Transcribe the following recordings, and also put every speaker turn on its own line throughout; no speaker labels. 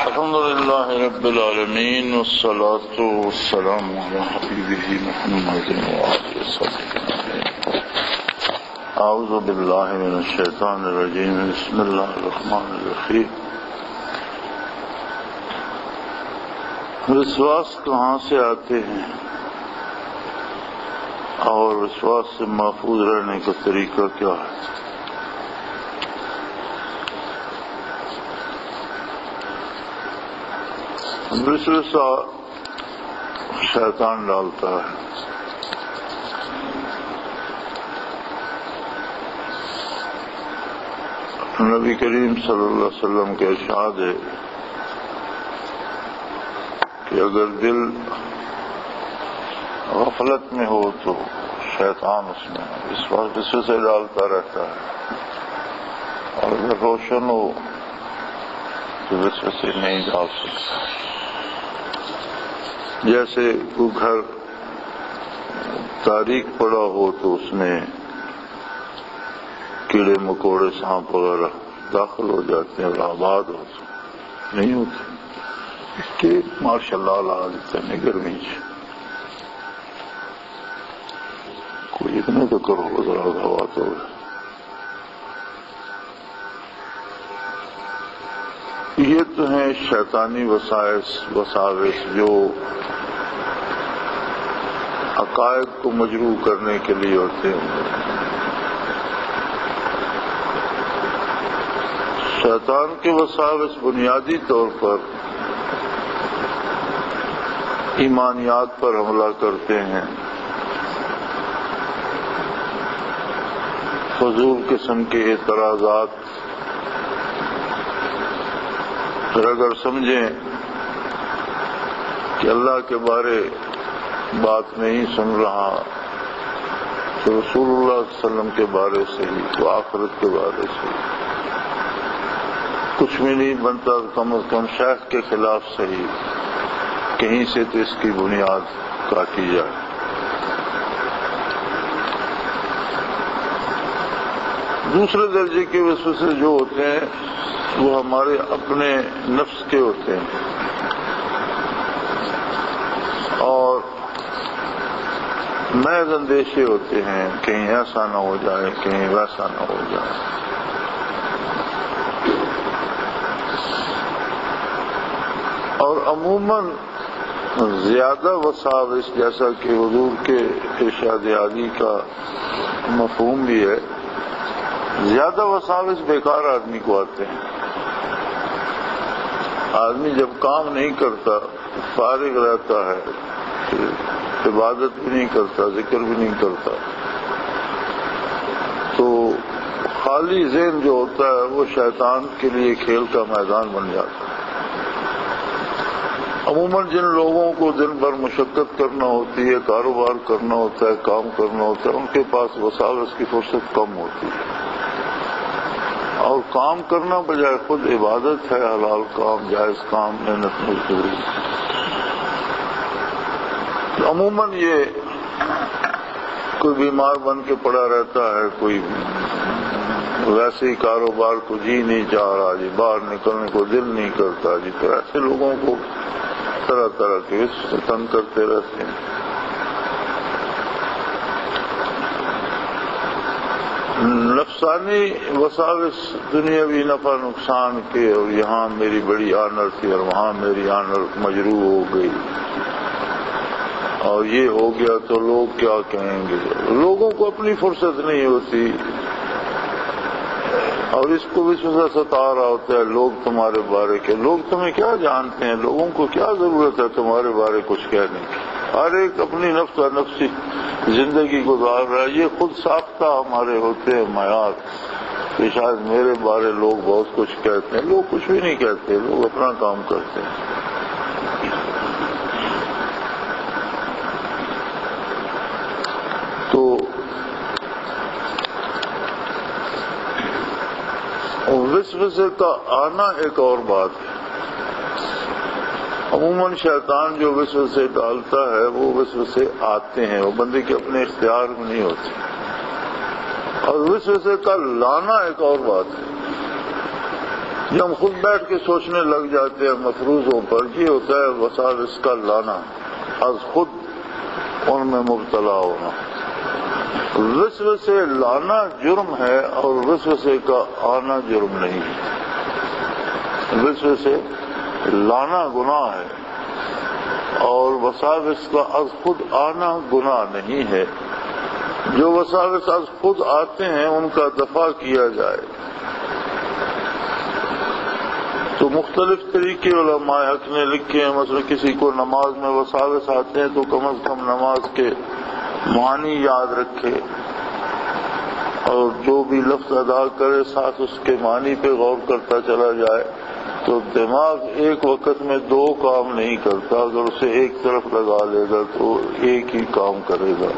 الحمد لله رب العالمين والصلاة والسلام على حبيبه محمد وآله وصحبه. أعوذ بالله من الشيطان الرجيم. بسم الله الرحمن الرحيم. وسواس کہاں سے آتے ہیں اور وسواس سے محفوظ رہنے کا طریقہ کیا ہے؟ وسوسہ شیطان ڈالتا ہے. نبی کریم صلی اللہ علیہ وسلم کے ارشاد ہے کہ اگر دل غفلت میں ہو تو شیطان اس میں وسوسے ڈالتا رہتا ہے، اور اگر روشن ہو تو وسوسے نہیں ڈال سکتا. جیسے کوئی گھر تاریک پڑا ہو تو اس میں کیڑے مکوڑے سانپ وغیرہ داخل ہو جاتے ہیں اور آباد نہیں ہوتے. اس کے ماشاء اللہ عادت ہے گرمی سے کوئی اتنا تو کرو ذرا ہوا تو یہ تو ہیں شیطانی وساوس جو عقائد کو مجروح کرنے کے لیے ہوتے ہیں. شیطان کے وساوس بنیادی طور پر ایمانیات پر حملہ کرتے ہیں، فضول قسم کے اعتراضات. پھر اگر سمجھیں کہ اللہ کے بارے بات نہیں سن رہا تو رسول اللہ صلی اللہ علیہ وسلم کے بارے سے ہی، تو آخرت کے بارے سے کچھ بھی نہیں بنتا. کم از کم شیخ کے خلاف سے ہی کہیں سے تو اس کی بنیاد کاٹی جائے. دوسرے درجے کے وسوسے جو ہوتے ہیں وہ ہمارے اپنے نفس کے ہوتے ہیں اور محض اندیشے ہوتے ہیں، کہیں ایسا نہ ہو جائے، کہیں ویسا نہ ہو جائے. اور عموماً زیادہ وساوس، جیسا کہ حضور کے ارشاد عالی کا مفہوم بھی ہے، زیادہ وساوس بیکار آدمی کو آتے ہیں. آدمی جب کام نہیں کرتا، فارغ رہتا ہے، عبادت بھی نہیں کرتا، ذکر بھی نہیں کرتا، تو خالی ذہن جو ہوتا ہے وہ شیطان کے لیے کھیل کا میدان بن جاتا ہے. عموماً جن لوگوں کو دن بھر مشقت کرنا ہوتی ہے، کاروبار کرنا ہوتا ہے، کام کرنا ہوتا ہے، ان کے پاس وساوس کی فرصت کم ہوتی ہے، اور کام کرنا بجائے خود عبادت ہے، حلال کام، جائز کام، محنت مزدوری. عموماً یہ کوئی بیمار بن کے پڑا رہتا ہے، کوئی ویسے ہی کاروبار کو جی نہیں چاہ رہا، جی باہر نکلنے کو دل نہیں کرتا جی، تو ایسے لوگوں کو طرح طرح کے تنگ کرتے رہتے ہیں. نفسانی وساوس دنیاوی نفع نقصان کے، اور یہاں میری بڑی آنر تھی اور وہاں میری آنر مجروح ہو گئی، اور یہ ہو گیا تو لوگ کیا کہیں گے. لوگوں کو اپنی فرصت نہیں ہوتی، اور اس کو بھی ستا رہا ہوتا ہے لوگ تمہارے بارے کے. لوگ تمہیں کیا جانتے ہیں؟ لوگوں کو کیا ضرورت ہے تمہارے بارے کچھ کہنے کی؟ ہر ایک اپنی نفسی زندگی گزار رہا ہے. یہ خود ساختہ ہمارے ہوتے ہیں معیار کہ شاید میرے بارے لوگ بہت کچھ کہتے ہیں. لوگ کچھ بھی نہیں کہتے، لوگ اپنا کام کرتے ہیں. تو وسوسے کا آنا ایک اور بات ہے. عموماً شیطان جو وسوسے ڈالتا ہے وہ وسوسے آتے ہیں، وہ بندے کے اپنے اختیار میں نہیں ہوتے. اور وسوسے کا لانا ایک اور بات ہے. جب ہم خود بیٹھ کے سوچنے لگ جاتے ہیں مفروضوں پر، یہ ہوتا ہے وساوس کا لانا، از خود ان میں مبتلا ہونا۔ وسوسے لانا جرم ہے اور وسوسے کا آنا جرم نہیں ہے۔ وسوسے لانا گناہ ہے اور وساوس کا از خود آنا گناہ نہیں ہے۔ جو وساوس از خود آتے ہیں ان کا دفاع کیا جائے تو مختلف طریقے علماء حق نے لکھے ہیں۔ مثلا کسی کو نماز میں وساوس آتے ہیں تو کم از کم نماز کے معنی یاد رکھے اور جو بھی لفظ ادا کرے ساتھ اس کے معنی پہ غور کرتا چلا جائے، تو دماغ ایک وقت میں دو کام نہیں کرتا، اگر اسے ایک طرف لگا لے گا تو ایک ہی کام کرے گا۔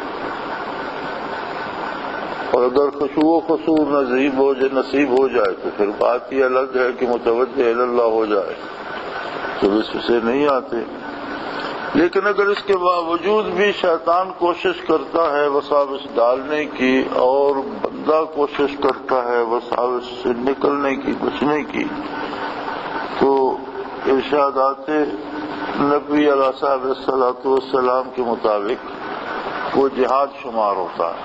اور اگر خشوع و خضوع نصیب ہو جائے تو پھر بات یہ الگ ہے کہ متوجہ اللہ ہو جائے تو اس سے نہیں آتے۔ لیکن اگر اس کے باوجود بھی شیطان کوشش کرتا ہے وساوس ڈالنے کی اور بندہ کوشش کرتا ہے وساوس سے نکلنے کی، بچنے کی، تو ارشادات نبی علیہ الصلوۃ والسلام کے مطابق وہ جہاد شمار ہوتا ہے،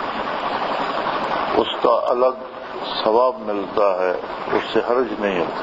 اس کا الگ ثواب ملتا ہے، اس سے حرج نہیں ہوتا۔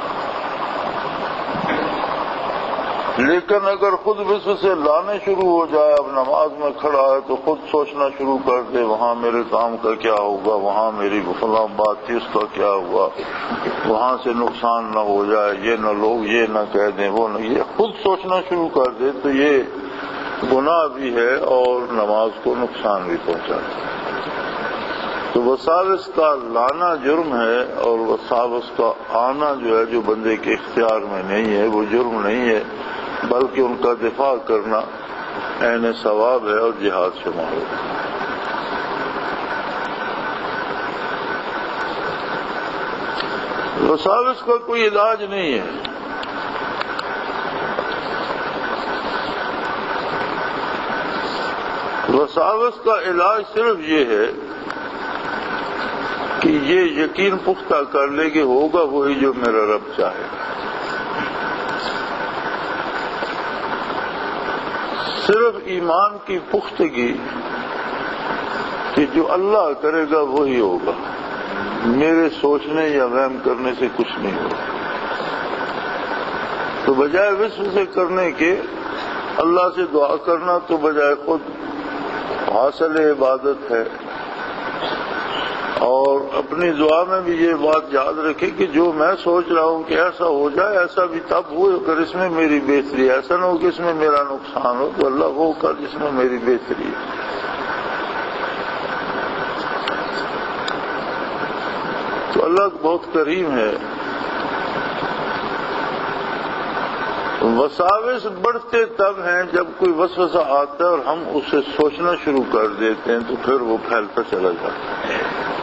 لیکن اگر خود وسوسے لانے شروع ہو جائے، اب نماز میں کھڑا ہے تو خود سوچنا شروع کر دے وہاں میرے کام کا کیا ہوگا، وہاں میری فلاں بات تھی اس کا کیا ہوا، وہاں سے نقصان نہ ہو جائے، یہ نہ لوگ یہ نہ کہہ دیں، وہ نہ، یہ خود سوچنا شروع کر دے تو یہ گناہ بھی ہے اور نماز کو نقصان بھی پہنچاتا ہے۔ تو وساوس کا لانا جرم ہے اور وساوس کا آنا جو ہے جو بندے کے اختیار میں نہیں ہے وہ جرم نہیں ہے، بلکہ ان کا دفاع کرنا عین ثواب ہے اور جہاد شمار ہے۔ وساوس کا کوئی علاج نہیں ہے۔ وساوس کا علاج صرف یہ ہے کہ یہ یقین پختہ کر لے کہ ہوگا وہی جو میرا رب چاہے۔ صرف ایمان کی پختگی کہ جو اللہ کرے گا وہی ہوگا، میرے سوچنے یا وہم کرنے سے کچھ نہیں ہوگا۔ تو بجائے وسوسے کرنے کے اللہ سے دعا کرنا تو بجائے خود حاصل عبادت ہے۔ اور اپنی دعا میں بھی یہ بات یاد رکھے کہ جو میں سوچ رہا ہوں کہ ایسا ہو جائے، ایسا بھی تب ہو اگر اس میں میری بہتری ہے، ایسا نہ ہو کہ اس میں میرا نقصان ہو، تو اللہ وہ کر جس میں میری بہتری ہے۔ تو اللہ بہت کریم ہے۔ وساوس بڑھتے تب ہیں جب کوئی وسوسہ آتا ہے اور ہم اسے سوچنا شروع کر دیتے ہیں تو پھر وہ پھیلتا چلا جاتا ہے۔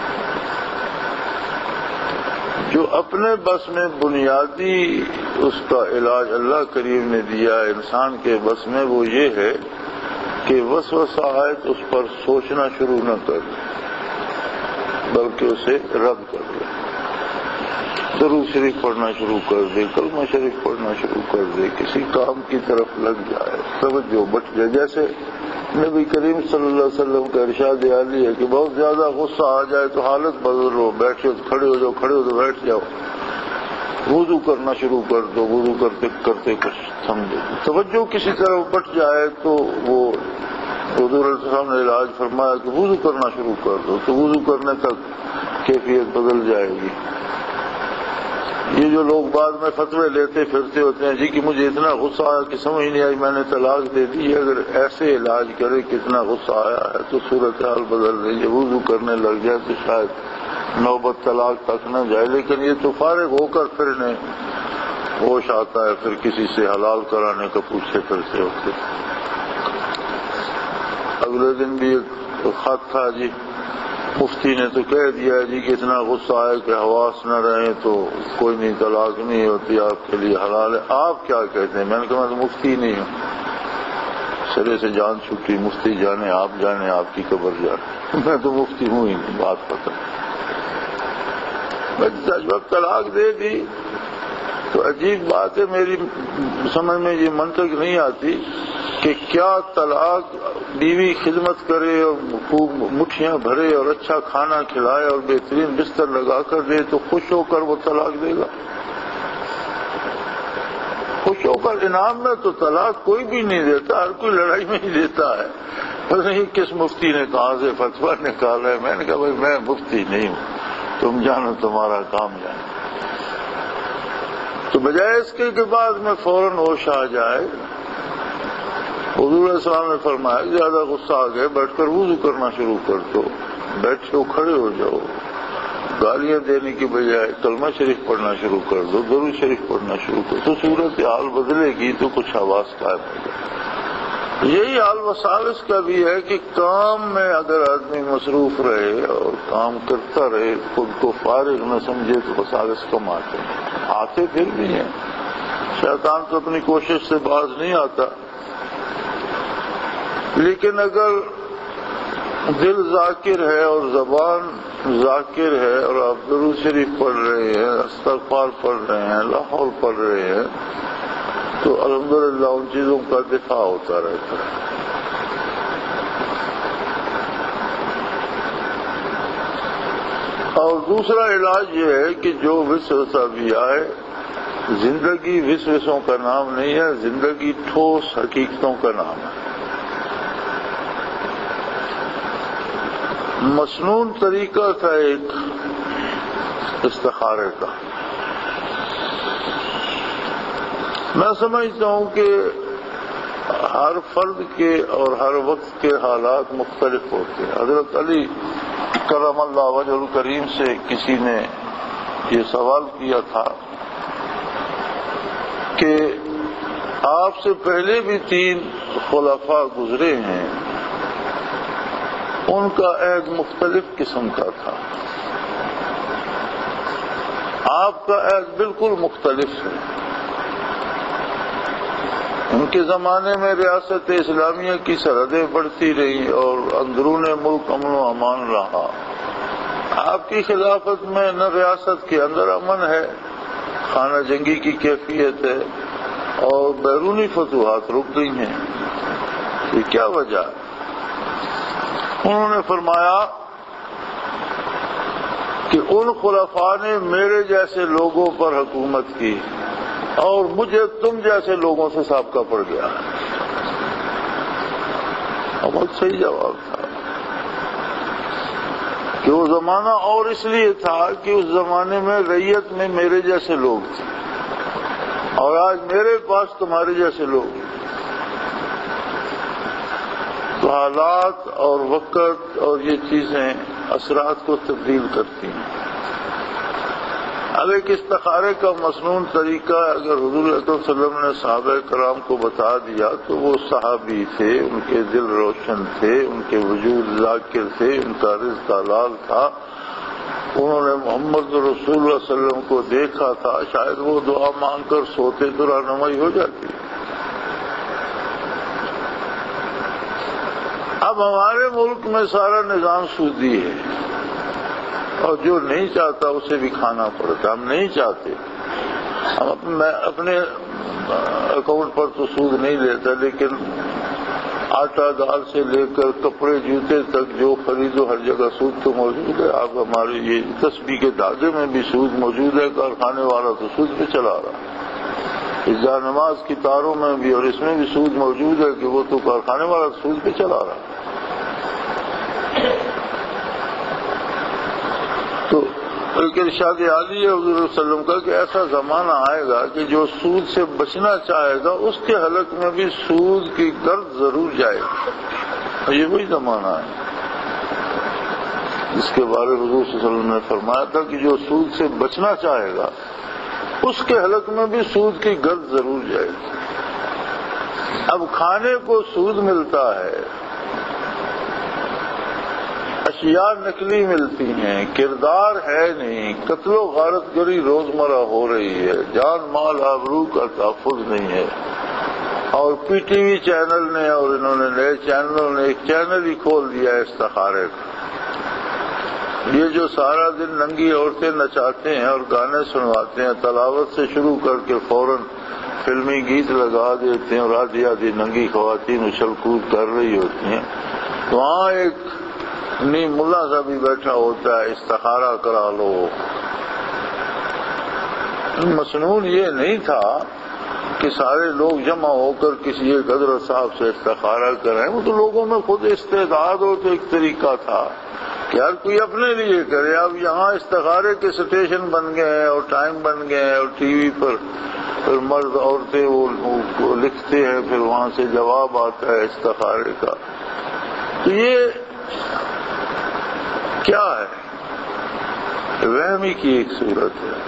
جو اپنے بس میں بنیادی اس کا علاج اللہ کریم نے دیا ہے انسان کے بس میں، وہ یہ ہے کہ وسوسہ آئے تو اس پر سوچنا شروع نہ کر دے بلکہ اسے رد کر دے، درود شریف پڑھنا شروع کر دے، کلمہ شریف پڑھنا شروع کر دے، کسی کام کی طرف لگ جائے، توجہ بٹ جائے۔ جیسے نبی کریم صلی اللہ علیہ وسلم کا ارشاد عالی ہے کہ بہت زیادہ غصہ آ جائے تو حالت بدل لو، بیٹھے تو کھڑے ہو جاؤ، کھڑے ہو تو بیٹھ جاؤ، وضو کرنا شروع کر دو، وضو کرتے کرتے کچھ سمجھو، توجہ کسی طرف بٹ جائے تو وہ حضور علیہ السلام نے علاج فرمایا کہ وضو کرنا شروع کر دو، تو وضو کرنے تک کیفیت بدل جائے گی۔ یہ جو لوگ بعد میں فتوے لیتے پھرتے ہوتے ہیں جی کہ مجھے اتنا غصہ آیا کہ سمجھ نہیں آئی میں نے طلاق دے دی، اگر ایسے علاج کرے کہ اتنا غصہ آیا ہے تو صورتحال بدل رہی ہے، وضو کرنے لگ جائے تو شاید نوبت طلاق تک نہ جائے۔ لیکن یہ تو فارغ ہو کر پھر انہیں ہوش آتا ہے، پھر کسی سے حلال کرانے کا پوچھتے پھرتے ہوتے۔ اگلے دن بھی ایک خط تھا جی، مفتی نے تو کہہ دیا جی کہ اتنا غصہ آئے کہ حواس نہ رہے تو کوئی نہیں، طلاق نہیں ہوتی، آپ کے لیے حلال ہے۔ آپ کیا کہتے ہیں؟ میں نے کہا میں تو مفتی نہیں ہوں، سرے سے جان چھٹی، مفتی جانے آپ کی قبر جانے، میں تو مفتی ہوں ہی نہیں، بات پتہ۔ میں جب طلاق دے دی تو عجیب بات ہے، میری سمجھ میں یہ منطق نہیں آتی کہ کیا طلاق بیوی خدمت کرے اور خوب مٹھیاں بھرے اور اچھا کھانا کھلائے اور بہترین بستر لگا کر دے تو خوش ہو کر وہ طلاق دے گا؟ خوش ہو کر انعام میں تو طلاق کوئی بھی نہیں دیتا، ہر کوئی لڑائی میں ہی دیتا ہے۔ پتہ نہیں کس مفتی نے کہاں سے فتویٰ نکالا ہے، میں نے کہا بھائی میں مفتی نہیں ہوں، تم جانو تمہارا کام جانو۔ تو بجائے اس کے بعد میں فوراً ہوش آ جائے، حضور علیہ السلام نے فرمایا زیادہ غصہ آ گئے بیٹھ کر وضو کرنا شروع کر دو، بیٹھ کے کھڑے ہو جاؤ، گالیاں دینے کی بجائے کلمہ شریف پڑھنا شروع کر دو، درود شریف پڑھنا شروع کر دو، تو صورت حال بدلے گی تو کچھ آواز قائم ہو جائے۔ یہی حال وساوس کا بھی ہے کہ کام میں اگر آدمی مصروف رہے اور کام کرتا رہے، خود کو فارغ نہ سمجھے تو وساوس کم آتے پھر بھی ہیں۔ شیطان تو اپنی کوشش سے باز نہیں آتا، لیکن اگر دل ذاکر ہے اور زبان ذاکر ہے اور آپ درود شریف پڑھ رہے ہیں، استغفار پڑھ رہے ہیں، لا حول پڑھ رہے ہیں، تو الحمدللہ ان چیزوں کا دفاع ہوتا رہتا ہے۔ اور دوسرا علاج یہ ہے کہ جو وسوسہ بھی آئے، زندگی وسوسوں کا نام نہیں ہے، زندگی ٹھوس حقیقتوں کا نام ہے۔ مسنون طریقہ تھا ایک استخارے کا، میں سمجھتا ہوں کہ ہر فرد کے اور ہر وقت کے حالات مختلف ہوتے ہیں۔ حضرت علی کرم اللہ وجہ الکریم سے کسی نے یہ سوال کیا تھا کہ آپ سے پہلے بھی 3 خلفاء گزرے ہیں، ان کا عہد مختلف قسم کا تھا، آپ کا عہد بالکل مختلف ہے۔ ان کے زمانے میں ریاست اسلامیہ کی سرحدیں بڑھتی رہی اور اندرون ملک امن و امان رہا۔ آپ کی خلافت میں نہ ریاست کے اندر امن ہے، خانہ جنگی کی کیفیت ہے، اور بیرونی فتوحات رک گئی ہیں۔ یہ کیا وجہ ہے؟ انہوں نے فرمایا کہ ان خلفاء نے میرے جیسے لوگوں پر حکومت کی اور مجھے تم جیسے لوگوں سے سابقہ پڑ گیا۔ بہت صحیح جواب تھا کہ وہ زمانہ اور اس لیے تھا کہ اس زمانے میں ریت میں میرے جیسے لوگ تھے، اور آج میرے پاس تمہارے جیسے لوگ ہیں۔ تو حالات اور وقت اور یہ چیزیں اثرات کو تبدیل کرتی ہیں۔ اب ایک استخارے کا مسنون طریقہ اگر حضور صلی اللہ علیہ وسلم نے صحابہ کرام کو بتا دیا تو وہ صحابی تھے، ان کے دل روشن تھے، ان کے وجود ذاکر تھے، ان کا رزق حلال تھا، انہوں نے محمد رسول اللہ صلی اللہ علیہ وسلم کو دیکھا تھا، شاید وہ دعا مانگ کر سوتے تو رہنمائی ہو جاتی۔ اب ہمارے ملک میں سارا نظام سودی ہے، اور جو نہیں چاہتا اسے بھی کھانا پڑتا۔ ہم نہیں چاہتے، ہم اپنے اکاؤنٹ پر تو سود نہیں لیتا، لیکن آٹا دال سے لے کر کپڑے جوتے تک جو خریدو ہر جگہ سود تو موجود ہے۔ اب ہمارے یہ تسبیح کے دھاگے میں بھی سود موجود ہے، کارخانے والا تو سود پہ چلا رہا ہے۔ اس جا نماز کی تاروں میں بھی اور اس میں بھی سود موجود ہے کہ وہ تو کارخانے والا سود پہ چلا رہا ہے۔ تو ایک ارشاد عالی ہے حضور صلی اللہ علیہ وسلم کا کہ ایسا زمانہ آئے گا کہ جو سود سے بچنا چاہے گا اس کے حلق میں بھی سود کی گرد ضرور جائے گی۔ یہ وہی زمانہ ہے جس کے بارے میں حضور صلی اللہ علیہ وسلم نے فرمایا تھا کہ جو سود سے بچنا چاہے گا اس کے حلق میں بھی سود کی گرد ضرور جائے گی۔ اب کھانے کو سود ملتا ہے، اشیاء نقلی ملتی ہیں، کردار ہے نہیں، قتل و غارت گری روزمرہ ہو رہی ہے، جان مال آبرو کا تحفظ نہیں ہے، اور پی ٹی وی چینل نے اور انہوں نے نئے چینلوں نے ایک چینل ہی کھول دیا ہے استخارے کا۔ یہ جو سارا دن ننگی عورتیں نچاتے ہیں اور گانے سنواتے ہیں، تلاوت سے شروع کر کے فوراً فلمی گیت لگا دیتے ہیں اور آدھی آدھی ننگی خواتین اچھل کود کر رہی ہوتی ہیں، تو وہاں ایک ملا سا بھی بیٹھا ہوتا ہے، استخارہ کرا لو۔ مسنون یہ نہیں تھا کہ سارے لوگ جمع ہو کر کسی ایک حضرت صاحب سے استخارہ کریں، وہ تو لوگوں میں خود استعداد ہو تو ایک طریقہ تھا کہ ہر کوئی اپنے لیے کرے۔ اب یہاں استخارے کے سٹیشن بن گئے ہیں اور ٹائم بن گئے ہیں، اور ٹی وی پر پھر مرد عورتیں وہ لکھتے ہیں، پھر وہاں سے جواب آتا ہے استخارے کا۔ تو یہ کیا ہے؟ وہمی کی ایک صورت ہے۔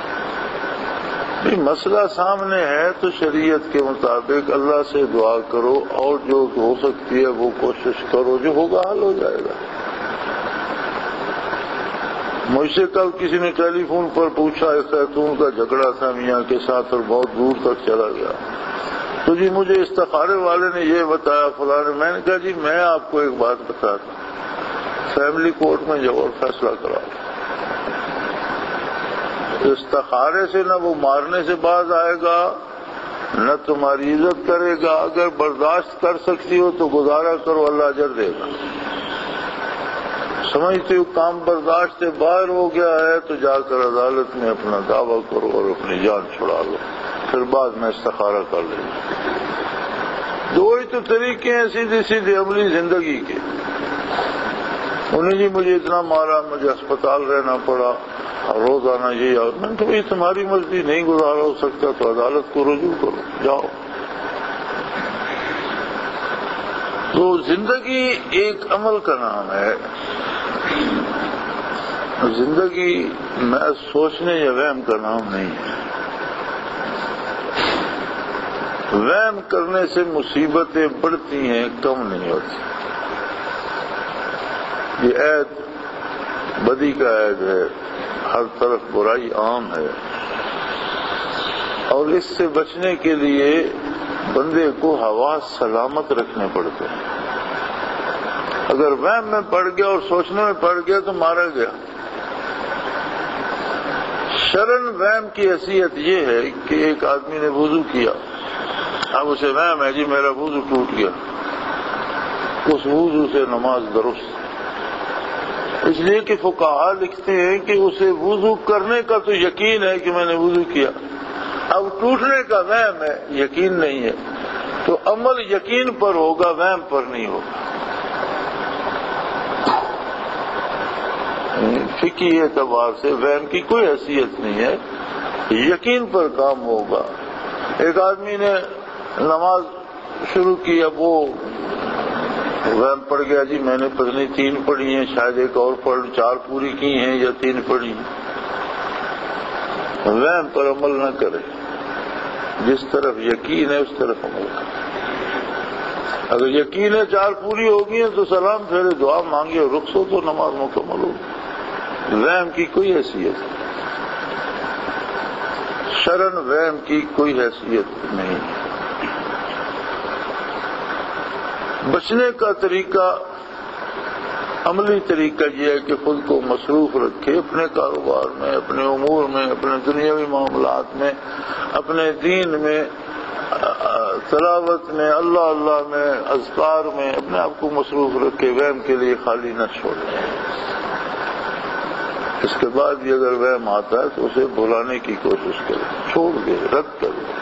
مسئلہ سامنے ہے تو شریعت کے مطابق اللہ سے دعا کرو اور جو ہو سکتی ہے وہ کوشش کرو، جو ہوگا حل ہو جائے گا۔ مجھ سے کل کسی نے ٹیلی فون پر پوچھا، ایک خاتون کا جھگڑا تھا میاں کے ساتھ اور بہت دور تک چلا گیا، تو جی مجھے استخارے والے نے یہ بتایا فلاں نے۔ میں نے کہا جی میں آپ کو ایک بات بتاتا ہوں، فیملی کورٹ میں جاؤ اور فیصلہ کراؤ۔ استخارے سے نہ وہ مارنے سے باز آئے گا نہ تمہاری عزت کرے گا۔ اگر برداشت کر سکتی ہو تو گزارا کرو، اللہ اجر دے گا۔ سمجھتے ہو کام برداشت سے باہر ہو گیا ہے تو جا کر عدالت میں اپنا دعویٰ کرو اور اپنی جان چھڑا لو، پھر بعد میں استخارہ کر لیں۔ دو ہی تو طریقے ہیں سیدھی سیدھی عملی زندگی کے۔ انہیں جی مجھے اتنا مارا، مجھے اسپتال رہنا پڑا، روزانہ یہ آؤ۔ میں نے کہا یہ تمہاری مرضی، نہیں گزارا ہو سکتا تو عدالت کو رجوع کرو، جاؤ۔ تو زندگی ایک عمل کا نام ہے۔ زندگی میں سوچنے یا وہم کا نام نہیں ہے۔ وہم کرنے سے مصیبتیں بڑھتی ہیں، کم نہیں ہوتی۔ یہ عید بدی کا عید ہے، ہر طرف برائی عام ہے، اور اس سے بچنے کے لیے بندے کو حواس سلامت رکھنے پڑتے ہیں۔ اگر وہم میں پڑ گیا اور سوچنے میں پڑ گیا تو مارا گیا۔ شرن وہم کی حیثیت یہ ہے کہ ایک آدمی نے وضو کیا، اب اسے وہم ہے جی میرا وضو ٹوٹ گیا، اس وضو سے نماز درست، اس لیے کہ فقہاء لکھتے ہیں کہ اسے وضو کرنے کا تو یقین ہے کہ میں نے وضو کیا، اب ٹوٹنے کا وہم ہے، یقین نہیں ہے، تو عمل یقین پر ہوگا، وہم پر نہیں ہوگا۔ فقہی اعتبار سے وہم کی کوئی حیثیت نہیں ہے، یقین پر کام ہوگا۔ ایک آدمی نے نماز شروع کی، اب وہ وہم پڑ گیا جی میں نے پتہ نہیں 3 پڑھی ہیں، شاید ایک اور پڑھ 4 پوری کی ہیں یا 3 پڑھی ہیں۔ وہم پر عمل نہ کرے، جس طرف یقین ہے اس طرف عمل کرے۔ اگر یقین ہے 4 پوری ہوگی ہیں تو سلام پھیرے، دعا مانگے اور رخصت ہو تو نماز مکمل ہوگی۔ وہم کی کوئی حیثیت نہیں، شرن وہم کی کوئی حیثیت نہیں۔ بچنے کا طریقہ، عملی طریقہ یہ ہے کہ خود کو مصروف رکھے اپنے کاروبار میں، اپنے امور میں، اپنے دنیاوی معاملات میں، اپنے دین میں، تلاوت میں، اللہ اللہ میں، اذکار میں، اپنے آپ کو مصروف رکھے، وہم کے لیے خالی نہ چھوڑے۔ اس کے بعد بھی اگر وہم آتا ہے تو اسے بھلانے کی کوشش کرے، چھوڑ دے، رد کر دے،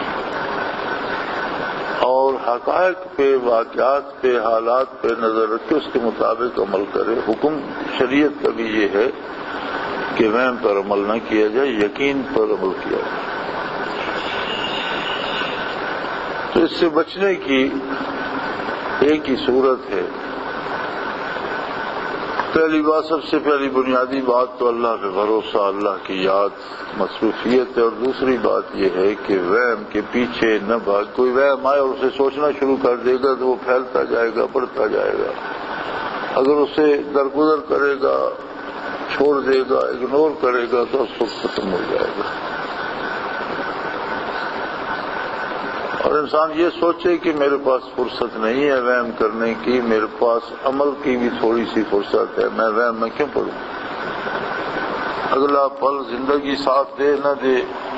اور حقائق پہ، واقعات پہ، حالات پہ نظر رکھے، اس کے مطابق عمل کرے۔ حکم شریعت کا بھی یہ ہے کہ وہم پر عمل نہ کیا جائے، یقین پر عمل کیا جائے۔ تو اس سے بچنے کی ایک ہی صورت ہے۔ پہلی بات، سب سے پہلی بنیادی بات تو اللہ پہ بھروسہ، اللہ کی یاد، مصروفیت ہے، اور دوسری بات یہ ہے کہ وہم کے پیچھے نہ بھاگ۔ کوئی وہم آئے اور اسے سوچنا شروع کر دے گا تو وہ پھیلتا جائے گا، بڑھتا جائے گا۔ اگر اسے درگزر کرے گا، چھوڑ دے گا، اگنور کرے گا تو اس وقت ختم ہو جائے گا۔ اور انسان یہ سوچے کہ میرے پاس فرصت نہیں ہے وہم کرنے کی، میرے پاس عمل کی بھی تھوڑی سی فرصت ہے، میں وہم میں کیوں پڑوں؟ اگلا پل زندگی ساتھ دے نہ دے،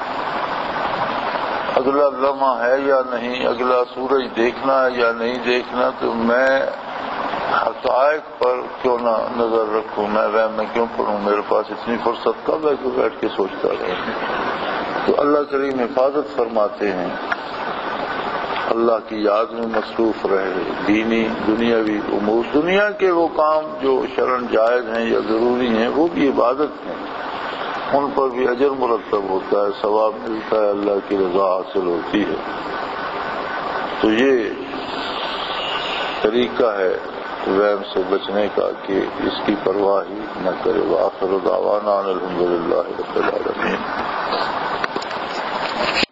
اگلا لمحہ ہے یا نہیں، اگلا سورج دیکھنا ہے یا نہیں دیکھنا، تو میں حقائق پر کیوں نہ نظر رکھوں، میں وہم میں کیوں پڑھوں، میرے پاس اتنی فرصت کب ہے کہ بیٹھ کے سوچتا رہوں۔ تو اللہ کریم حفاظت فرماتے ہیں، اللہ کی یاد میں مصروف رہے، دینی دنیاوی امور، دنیا کے وہ کام جو شرعاً جائز ہیں یا ضروری ہیں وہ بھی عبادت ہیں، ان پر بھی اجر مرتب ہوتا ہے، ثواب ملتا ہے، اللہ کی رضا حاصل ہوتی ہے۔ تو یہ طریقہ ہے وہم سے بچنے کا کہ اس کی پرواہ ہی نہ کرے۔ وآخر دعوانا ان الحمدللہ رب العالمین۔